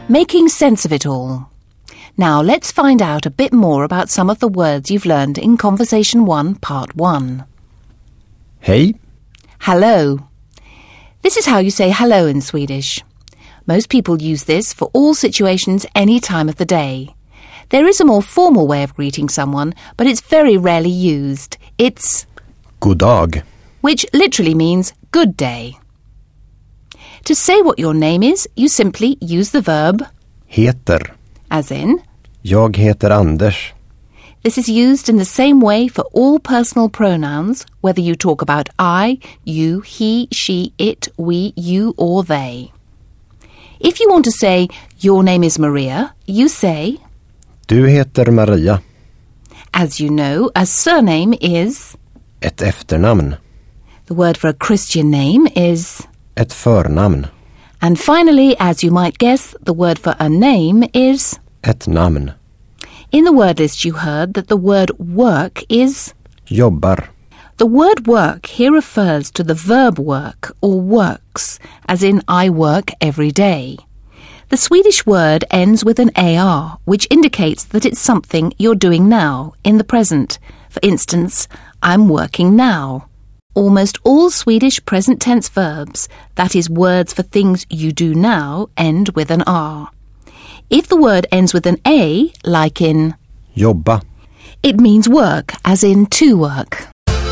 Making sense of it all. Now let's find out a bit more about some of the words you've learned in Conversation 1, Part 1. Hej. Hello. This is how you say hello in Swedish. Most people use this for all situations any time of the day. There is a more formal way of greeting someone, but it's very rarely used. It's God dag, which literally means good day. To say what your name is, you simply use the verb heter. as in. Jag heter Anders. This is used in the same way for all personal pronouns, whether you talk about I, you, he, she, it, we, you, or they. If you want to say, your name is Maria, you say, Du heter Maria. as you know, a surname is, Ett efternamn. the word for a Christian name is, Ett förnamn. and finally, as you might guess, the word for a name is. Ett namn. In the word list you heard that the word work is. Jobbar. The word work here refers to the verb work or works, as in I work every day. The Swedish word ends with an AR, which indicates that it's something you're doing now, in the present. For instance, I'm working now. Almost all Swedish present tense verbs, that is words for things you do now, end with an R. If the word ends with an A, like in Jobba. it means work, as in to work.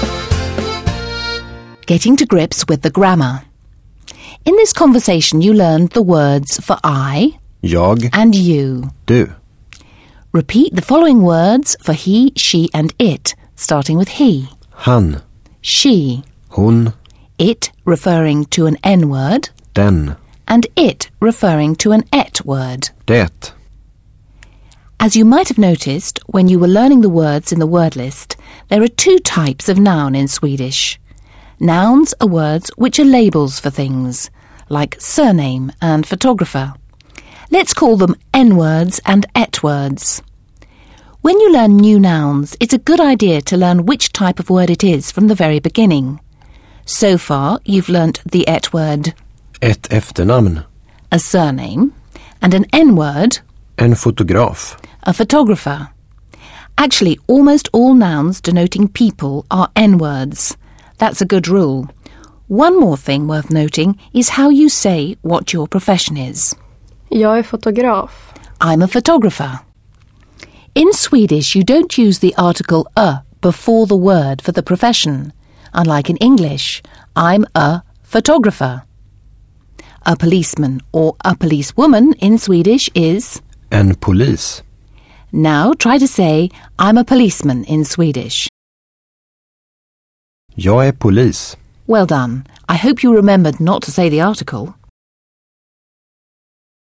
Getting to grips with the grammar. In this conversation you learned the words for I Jag. and you. Du. Repeat the following words for he, she and it, starting with he. Han. She. Hon. It referring to an N word Den. and it referring to an et word. Det. As you might have noticed when you were learning the words in the word list, there are two types of noun in Swedish. Nouns are words which are labels for things, like surname and photographer. Let's call them N-words and et-words. When you learn new nouns, it's a good idea to learn which type of word it is from the very beginning. So far, you've learnt the et-word, Ett efternamn. a surname, and an N-word, En fotograf. a photographer. Actually, almost all nouns denoting people are N-words. That's a good rule. One more thing worth noting is how you say what your profession is. Jag är fotograf. I'm a photographer. In Swedish, you don't use the article a before the word for the profession. Unlike in English, I'm a photographer. A policeman or a policewoman in Swedish is. En polis. Now try to say, I'm a policeman in Swedish. Jag är polis. Well done. I hope you remembered not to say the article.